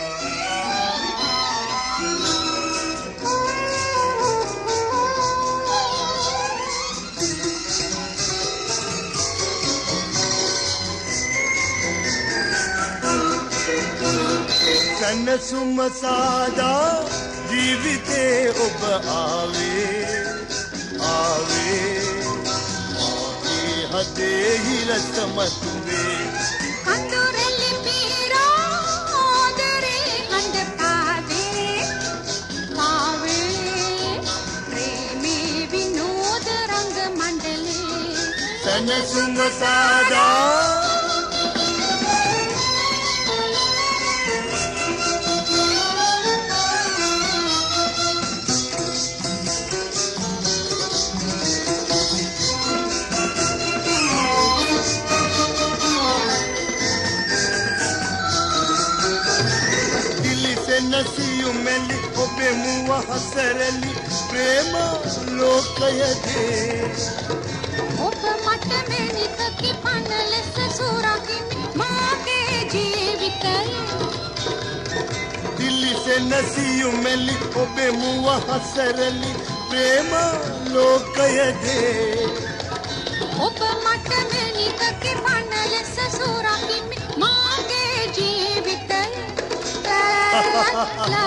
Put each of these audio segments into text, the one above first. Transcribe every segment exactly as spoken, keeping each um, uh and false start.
සනසුම සාදා ජීවිතේ ඔබ ආවේ ආවේ මාගේ හදේ හිලතමතුවේ කඳුරැලි පීරා ආදරේ හඳ පාවේ පාවේ ප්‍රේමී විනෝද රංග මණ්ඩලේ සනසුම සාදා नसियुमेली ओबे मुआ हसरली प्रेम लोकयदे ඔබ මට මෙනික කිපන ලෙස සුරකිමි මාගේ ජීවිතය दिल्ली से नसियुमेली ओबे मुआ हसरली प्रेम लोकयदे ඔබ මට මෙනික කිපන ලෙස සුරකිමි මාගේ ජීවිතය la la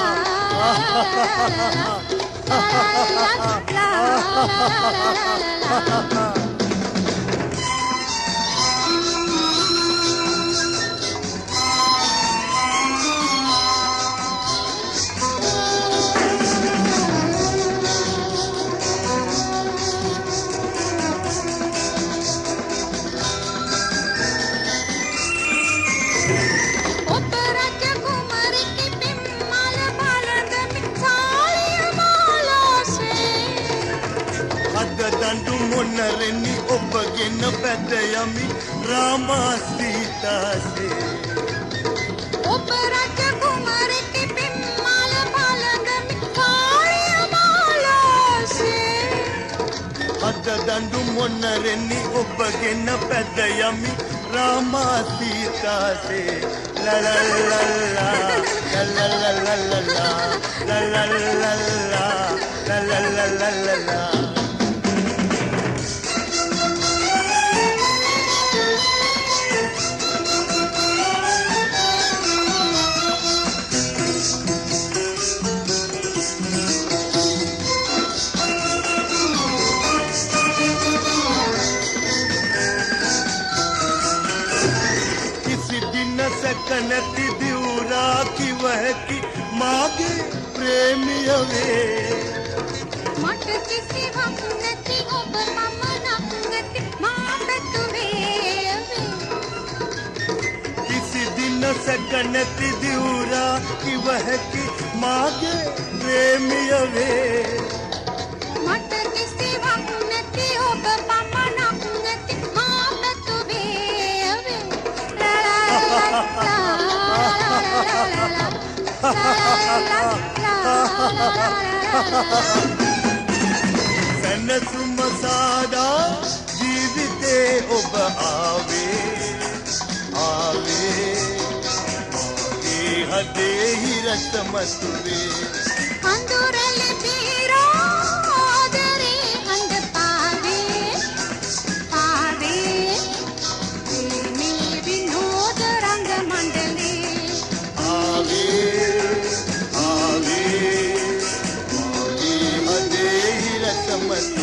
dandu monareni obagena pedayami rama sita se ඔබ රජ කුමරෙකි පිම්මල පළඳමි කාය මාලාසේ අද dandu monareni obagena pedayami rama sita se la la la la la la la la la la la la la la la la la la सकनती दिउरा की वहकी मागे प्रेमिय वे मट किसी वक्त नती ඔබ මම නක්නති මා පැතුවේ किसी दिन सकनती दिउरा की वहकी मागे प्रेमिय वे මට කිසි වक्त නති ඔබ මම නක්නති මා පැතුවේ सनसुम सादा जीविते ඔබ ආවේ ආවේ මාගේ හදේ හිරතමතුවේ කඳුරැලි පීරා ආදරේ හඳ පාවේ පාවේ ප්‍රේමී විනෝද රංග මණ්ඩලේ ආවේ ආවේ මාගේ හදේ හිරතමතුවේ